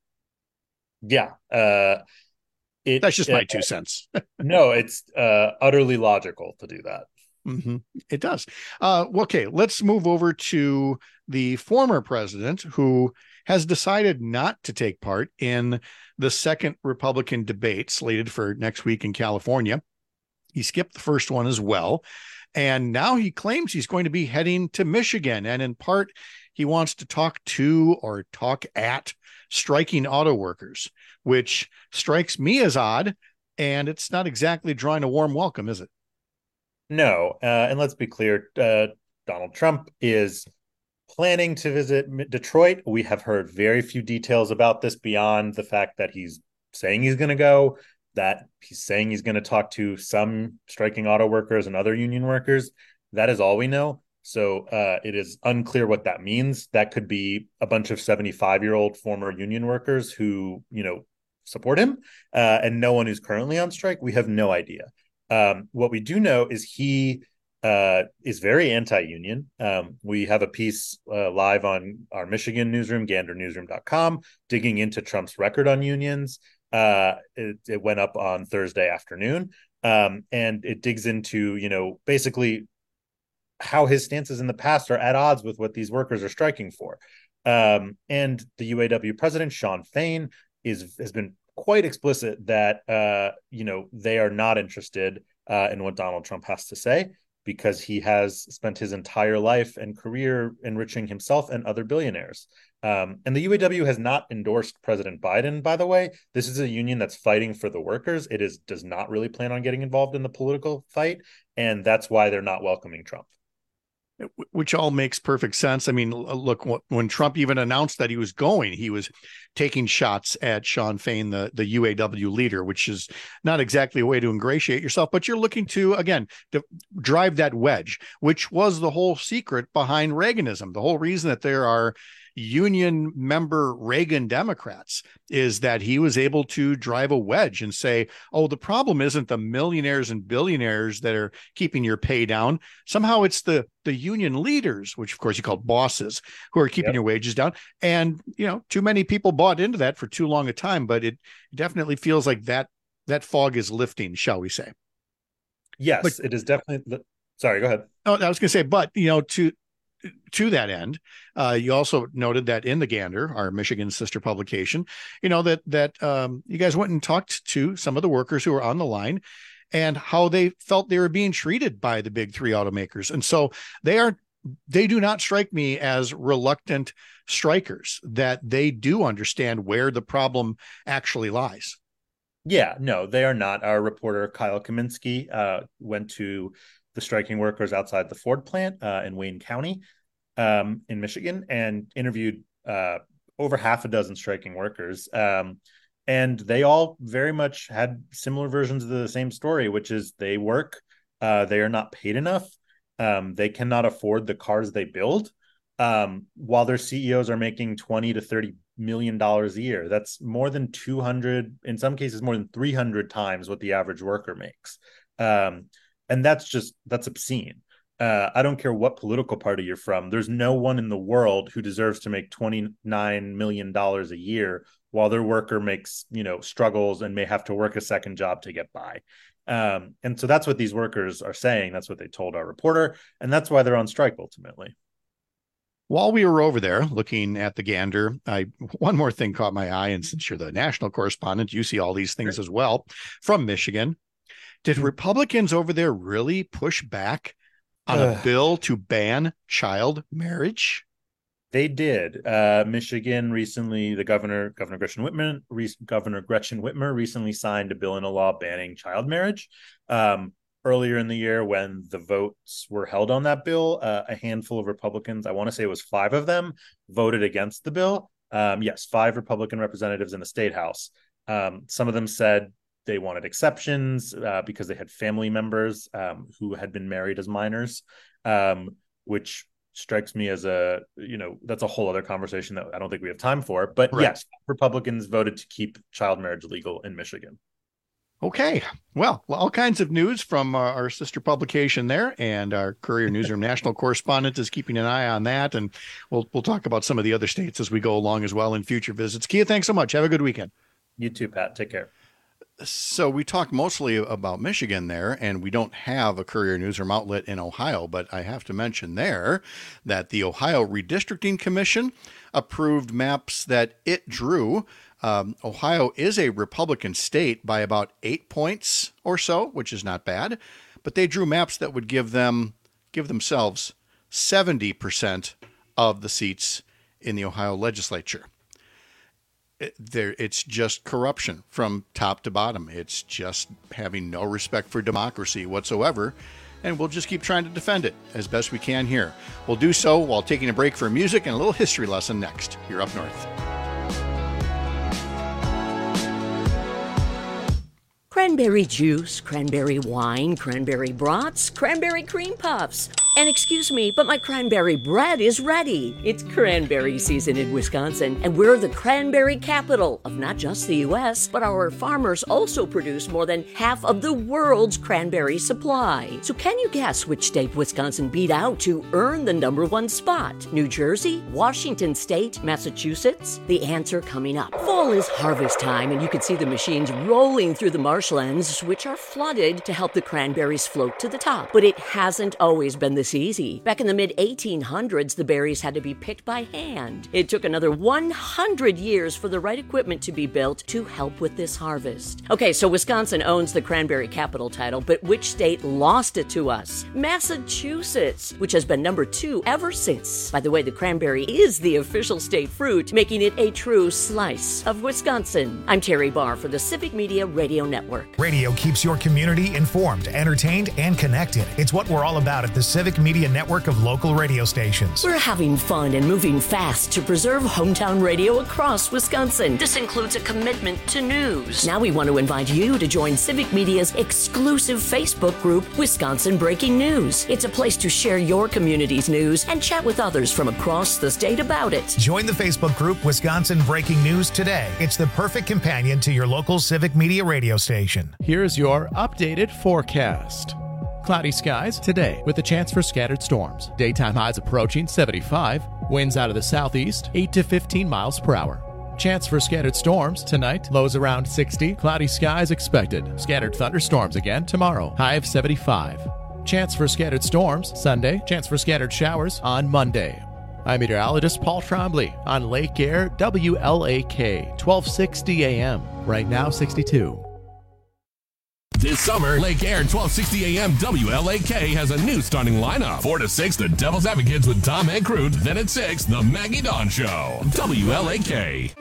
Yeah. Uh, it,
That's just
it,
my two cents.
No, it's uh, utterly logical to do that.
Mm-hmm. It does. Uh, okay, let's move over to the former president who has decided not to take part in the second Republican debate slated for next week in California. He skipped the first one as well. And now he claims he's going to be heading to Michigan. And in part, he wants to talk to or talk at striking auto workers, which strikes me as odd. And it's not exactly drawing a warm welcome, is it?
No, uh, and let's be clear, uh, Donald Trump is planning to visit Detroit. We have heard very few details about this beyond the fact that he's saying he's going to go, that he's saying he's going to talk to some striking auto workers and other union workers. That is all we know. So uh, it is unclear what that means. That could be a bunch of seventy-five-year-old former union workers who, you know, support him, uh, and no one who's currently on strike. We have no idea. Um, what we do know is he uh, is very anti-union. Um, we have a piece uh, live on our Michigan newsroom, gander newsroom dot com, digging into Trump's record on unions. Uh, it, it went up on Thursday afternoon, um, and it digs into, you know, basically how his stances in the past are at odds with what these workers are striking for. Um, and the U A W president, Shawn Fain, is has been quite explicit that, uh, you know, they are not interested uh, in what Donald Trump has to say, because he has spent his entire life and career enriching himself and other billionaires. Um, and the U A W has not endorsed President Biden, by the way. This is a union that's fighting for the workers. It is does not really plan on getting involved in the political fight, and that's why they're not welcoming Trump.
Which all makes perfect sense. I mean, look, when Trump even announced that he was going, he was taking shots at Shawn Fain, the, the U A W leader, which is not exactly a way to ingratiate yourself, but you're looking to, again, to drive that wedge, which was the whole secret behind Reaganism. The whole reason that there are union member Reagan Democrats is that he was able to drive a wedge and say, oh, the problem isn't the millionaires and billionaires that are keeping your pay down. Somehow it's the the union leaders, which of course you call bosses, who are keeping yep. your wages down. And, you know, too many people bought into that for too long a time, but it definitely feels like that that fog is lifting, shall we say.
Yes,
but,
it is definitely. Sorry, go ahead.
Oh, I was going to say, but, you know, to To that end, uh, you also noted that in the Gander, our Michigan sister publication, you know, that that um, you guys went and talked to some of the workers who were on the line and how they felt they were being treated by the big three automakers. And so they are they do not strike me as reluctant strikers, that they do understand where the problem actually lies.
Yeah, no, they are not. Our reporter, Kyle Kaminsky, uh, went to the striking workers outside the Ford plant uh, in Wayne County um, in Michigan and interviewed uh, over half a dozen striking workers. Um, and they all very much had similar versions of the same story, which is they work, uh, they are not paid enough. Um, they cannot afford the cars they build, um, while their C E Os are making twenty to thirty million dollars a year. That's more than two hundred, in some cases, more than three hundred times what the average worker makes. Um, And that's just, that's obscene. Uh, I don't care what political party you're from. There's no one in the world who deserves to make twenty-nine million dollars a year while their worker makes, you know, struggles and may have to work a second job to get by. Um, and so that's what these workers are saying. That's what they told our reporter. And that's why they're on strike ultimately.
While we were over there looking at the Gander, I one more thing caught my eye. And since you're the national correspondent, you see all these things sure. as well from Michigan. Did Republicans over there really push back on a uh, bill to ban child marriage?
They did. Uh, Michigan recently, the governor, Governor Gretchen Whitmer, re- Governor Gretchen Whitmer recently signed a bill into law banning child marriage. Um, earlier in the year, when the votes were held on that bill, uh, a handful of Republicans, I want to say it was five of them, voted against the bill. Um, yes, five Republican representatives in the state house. Um, some of them said they wanted exceptions uh, because they had family members um, who had been married as minors, um, which strikes me as a, you know, that's a whole other conversation that I don't think we have time for. But right. yes, Republicans voted to keep child marriage legal in Michigan.
Okay. Well, all kinds of news from uh, our sister publication there, and our Courier Newsroom national correspondent is keeping an eye on that. And we'll we'll talk about some of the other states as we go along as well in future visits. Kia, thanks so much. Have a good weekend.
You too, Pat. Take care.
So we talked mostly about Michigan there, and we don't have a Courier Newsroom outlet in Ohio, but I have to mention there that the Ohio Redistricting Commission approved maps that it drew. Um, Ohio is a Republican state by about eight points or so, which is not bad, but they drew maps that would give them give themselves seventy percent of the seats in the Ohio legislature. It, there, it's just corruption from top to bottom. It's just having no respect for democracy whatsoever. and we'll just keep trying to defend it as best we can here. We'll do so while taking a break for music and a little history lesson next here up north.
Cranberry juice, cranberry wine, cranberry brats, cranberry cream puffs. And excuse me, but my cranberry bread is ready. It's cranberry season in Wisconsin, and we're the cranberry capital of not just the U S, but our farmers also produce more than half of the world's cranberry supply. So can you guess which state Wisconsin beat out to earn the number one spot? New Jersey, Washington State, Massachusetts? The answer coming up. Fall is harvest time, and you can see the machines rolling through the marshlands, which are flooded to help the cranberries float to the top. But it hasn't always been this easy. Back in the mid eighteen hundreds, the berries had to be picked by hand. It took another one hundred years for the right equipment to be built to help with this harvest. Okay, so Wisconsin owns the cranberry capital title, but which state lost it to us? Massachusetts, which has been number two ever since. By the way, the cranberry is the official state fruit, making it a true slice of Wisconsin. I'm Terry Barr for the Civic Media Radio Network.
Radio keeps your community informed, entertained, and connected. It's what we're all about at the Civic Media network of local radio stations.
We're having fun and moving fast to preserve hometown radio across Wisconsin. This includes a commitment to news. Now we want to invite you to join Civic Media's exclusive Facebook group, Wisconsin Breaking News. It's a place to share your community's news and chat with others from across the state about it.
Join the Facebook group Wisconsin Breaking News today. It's the perfect companion to your local Civic Media radio station.
Here's your updated forecast. Cloudy skies today with a chance for scattered storms. Daytime highs approaching seventy-five. Winds out of the southeast, eight to fifteen miles per hour. Chance for scattered storms tonight. Lows around sixty. Cloudy skies expected. Scattered thunderstorms again tomorrow. High of seventy-five. Chance for scattered storms Sunday. Chance for scattered showers on Monday. I'm meteorologist Paul Trombley on Lake Air W L A K, twelve sixty A M. Right now sixty-two.
This summer, Lake Air twelve sixty A M W L A K has a new starting lineup. four to six, the Devil's Advocates with Tom Ancrute. Then at six, the Maggie Dawn Show. W L A K.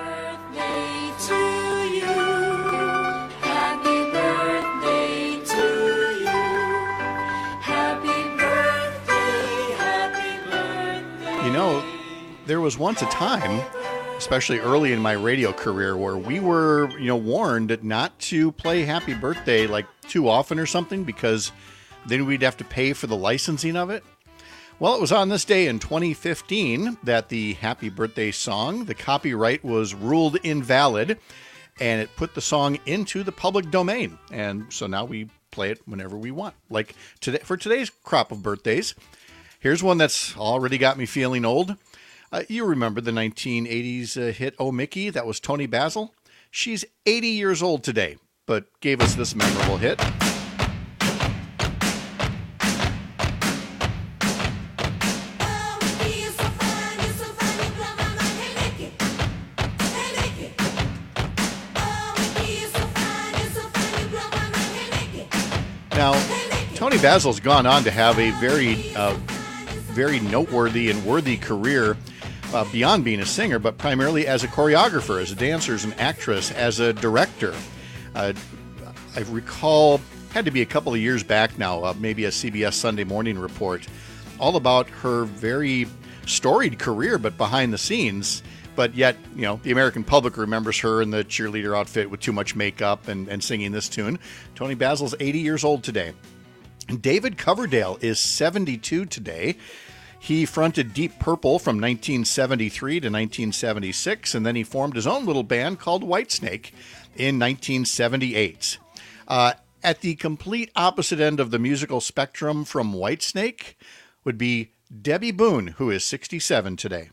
You know, there was once a time, especially early in my radio career, where we were, you know, warned not to play Happy Birthday like too often or something, because then we'd have to pay for the licensing of it. Well, it was on this day in twenty fifteen that the Happy Birthday song, the copyright was ruled invalid, and it put the song into the public domain. And so now we play it whenever we want. Like today, for today's crop of birthdays, here's one that's already got me feeling old. Uh, you remember the nineteen eighties uh, hit Oh Mickey? That was Toni Basil. She's eighty years old today, but gave us this memorable hit. Now, Toni Basil's gone on to have a very, uh, very noteworthy and worthy career uh, beyond being a singer, but primarily as a choreographer, as a dancer, as an actress, as a director. Uh, I recall, had to be a couple of years back now, uh, maybe a C B S Sunday Morning report, all about her very storied career, but behind the scenes. But yet, you know, the American public remembers her in the cheerleader outfit with too much makeup and, and singing this tune. Toni Basil's eighty years old today. And David Coverdale is seventy-two today. He fronted Deep Purple from nineteen seventy-three to nineteen seventy-six, and then he formed his own little band called Whitesnake in nineteen seventy-eight. Uh, at the complete opposite end of the musical spectrum from Whitesnake would be Debbie Boone, who is sixty-seven today.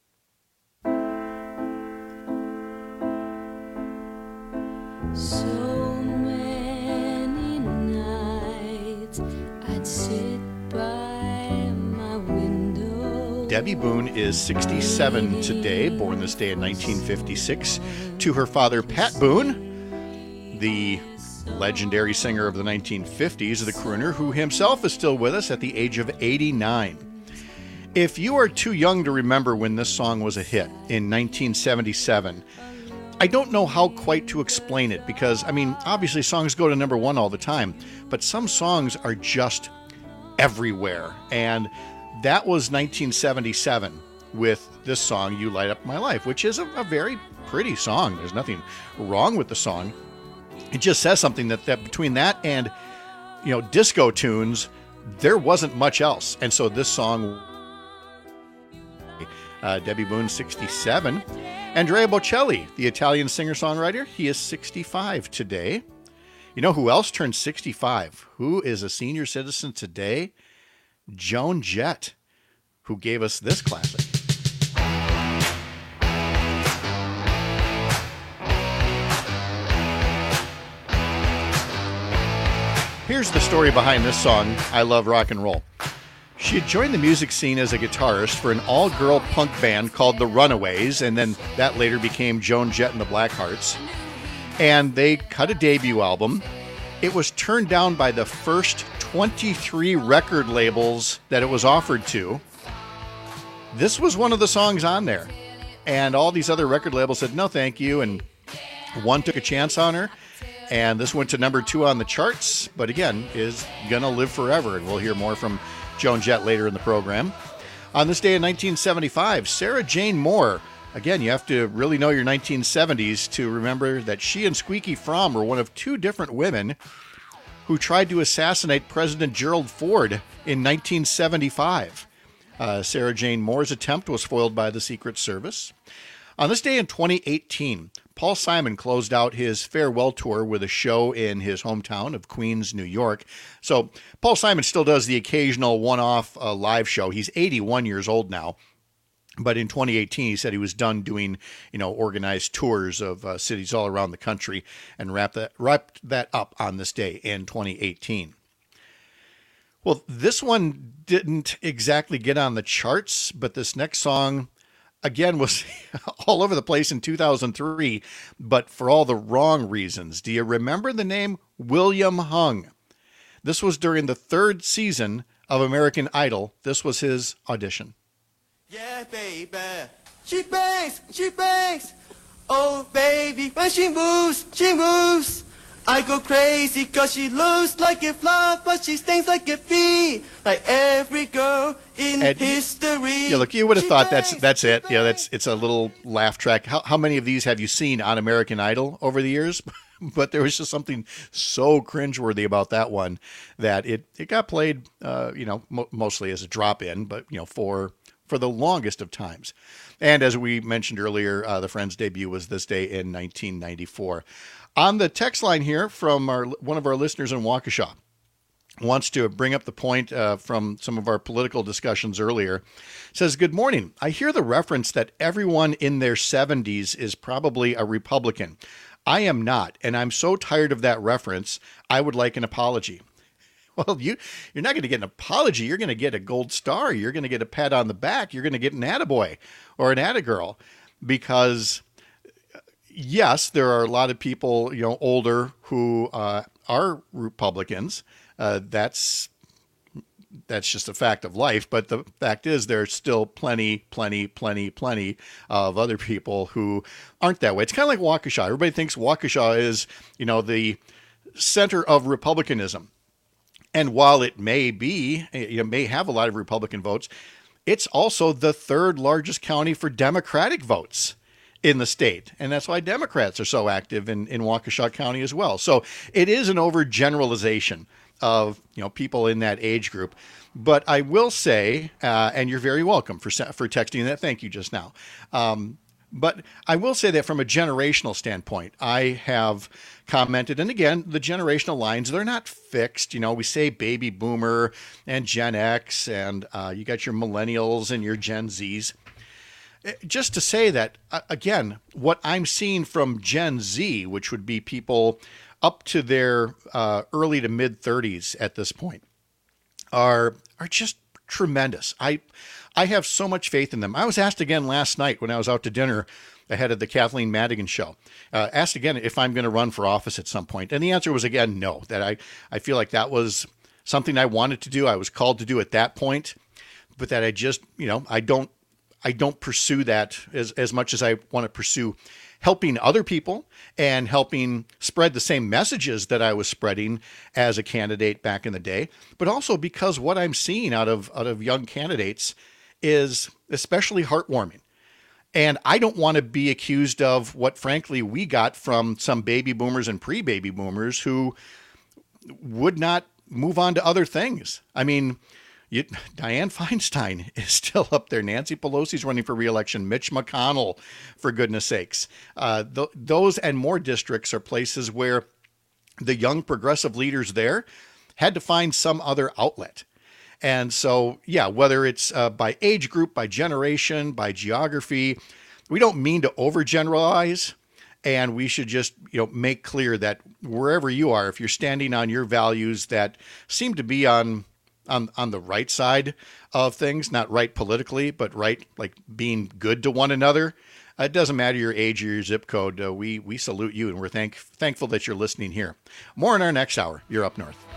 So many nights I'd sit by my window.
Debbie Boone is sixty-seven today, born this day in nineteen fifty-six, to her father Pat Boone, the legendary singer of the nineteen fifties, the crooner, who himself is still with us at the age of eighty-nine. If you are too young to remember when this song was a hit in nineteen seventy-seven, I I don't know how quite to explain it because, I mean, obviously songs go to number one all the time, but some songs are just everywhere. And that was nineteen seventy-seven with this song, You Light Up My Life, which is a, a very pretty song. There's nothing wrong with the song. It just says something that, that between that and, you know, disco tunes, there wasn't much else. And so this song, uh, Debbie Boone, sixty-seven. Andrea Bocelli, the Italian singer-songwriter, he is sixty-five today. You know who else turned sixty-five? Who is a senior citizen today? Joan Jett, who gave us this classic. Here's the story behind this song, I Love Rock and Roll. She had joined the music scene as a guitarist for an all-girl punk band called The Runaways, and then that later became Joan Jett and the Blackhearts. And they cut a debut album. It was turned down by the first twenty-three record labels that it was offered to. This was one of the songs on there. And all these other record labels said, no, thank you. And one took a chance on her. And this went to number two on the charts, but again, is gonna live forever. And we'll hear more from Joan Jett later in the program. On this day in nineteen seventy-five, Sarah Jane Moore. Again, you have to really know your nineteen seventies to remember that she and Squeaky Fromm were one of two different women who tried to assassinate President Gerald Ford in nineteen seventy-five. Uh, Sarah Jane Moore's attempt was foiled by the Secret Service. On this day in twenty eighteen, Paul Simon closed out his farewell tour with a show in his hometown of Queens, New York. So Paul Simon still does the occasional one-off uh, live show. He's eighty-one years old now. But in twenty eighteen, he said he was done doing, you know, organized tours of uh, cities all around the country and wrapped that, wrapped that up on this day in twenty eighteen. Well, this one didn't exactly get on the charts, but this next song, again, was all over the place in two thousand three, but for all the wrong reasons. Do you remember the name William Hung? This was during the third season of American Idol. This was his audition.
Yeah, baby. She bangs, she bangs. Oh, baby, when she moves, she moves. I go crazy cause she looks like a flower, but she stings like a bee, like every girl in
And-
history.
Yeah, look, you would have
She
thought
bangs,
that's that's it. Yeah, that's it's a little laugh track. How how many of these have you seen on American Idol over the years? But there was just something so cringeworthy about that one that it it got played, uh, you know, mo- mostly as a drop in, but you know, for for the longest of times. And as we mentioned earlier, uh, the Friends' debut was this day in nineteen ninety-four. On the text line here from our one of our listeners in Waukesha, wants to bring up the point uh, from some of our political discussions earlier. Says, good morning. I hear the reference that everyone in their seventies is probably a Republican. I am not, and I'm so tired of that reference, I would like an apology. Well, you, you're not going to get an apology. You're going to get a gold star. You're going to get a pat on the back. You're going to get an attaboy or an attagirl because, yes, there are a lot of people, you know, older who uh, are Republicans. Uh, that's that's just a fact of life. But the fact is there's still plenty, plenty, plenty, plenty of other people who aren't that way. It's kind of like Waukesha. Everybody thinks Waukesha is, you know, the center of Republicanism. And while it may be, it may have a lot of Republican votes, it's also the third largest county for Democratic votes in the state. And that's why Democrats are so active in, in Waukesha County as well. So it is an overgeneralization of, you know, people in that age group. But I will say, uh, and you're very welcome for for texting that. Thank you just now. Um, but I will say that from a generational standpoint, I have commented, and again, the generational lines, they're not fixed. You know, we say baby boomer and Gen X, and uh, you got your millennials and your Gen Zs. Just to say that, again, what I'm seeing from Gen Z, which would be people up to their uh, early to mid thirties at this point, are are just tremendous. I I have so much faith in them. I was asked again last night when I was out to dinner ahead of the Kathleen Madigan show, uh, asked again if I'm going to run for office at some point. And the answer was again, no, that I, I feel like that was something I wanted to do. I was called to do at that point, but that I just, you know, I don't, I don't pursue that as, as much as I want to pursue helping other people and helping spread the same messages that I was spreading as a candidate back in the day, but also because what I'm seeing out of out of young candidates is especially heartwarming. And I don't want to be accused of what, frankly, we got from some baby boomers and pre-baby boomers who would not move on to other things. I mean, You, Dianne Feinstein is still up there. Nancy Pelosi's running for re-election. Mitch McConnell, for goodness sakes. Uh, th- those and more districts are places where the young progressive leaders there had to find some other outlet. And so, yeah, whether it's uh, by age group, by generation, by geography, we don't mean to overgeneralize. And we should just, you know, make clear that wherever you are, if you're standing on your values that seem to be on on on the right side of things, not right politically, but right, like being good to one another. Uh, it doesn't matter your age or your zip code. Uh, we we salute you, and we're thank thankful that you're listening here. More in our next hour. You're Up North.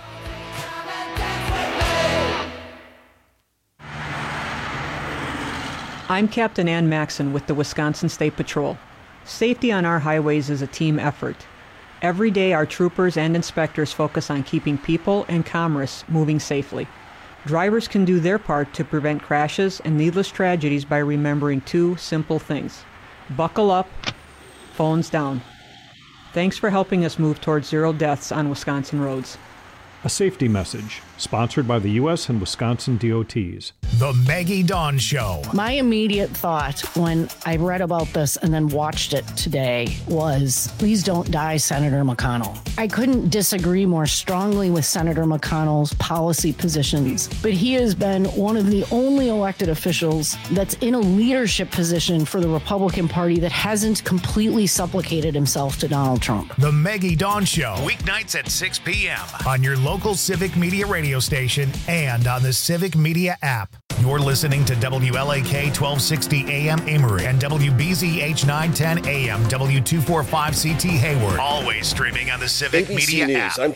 I'm Captain Ann Maxon with the Wisconsin State Patrol. Safety on our highways is a team effort. Every day, our troopers and inspectors focus on keeping people and commerce moving safely. Drivers can do their part to prevent crashes and needless tragedies by remembering two simple things. Buckle up, phones down. Thanks for helping us move towards zero deaths on Wisconsin roads.
A safety message sponsored by the U S and Wisconsin D O Ts.
The Maggie Dawn Show.
My immediate thought when I read about this and then watched it today was, please don't die, Senator McConnell. I couldn't disagree more strongly with Senator McConnell's policy positions, but he has been one of the only elected officials that's in a leadership position for the Republican Party that hasn't completely supplicated himself to Donald Trump.
The Maggie Dawn Show, weeknights at six p.m. on your local Civic Media radio station and on the Civic Media app. You're listening to W L A K twelve sixty A M Amory and W B Z H nine ten A M W two forty-five C T Hayward. Always streaming on the Civic
A B C
Media
News,
app.
I'm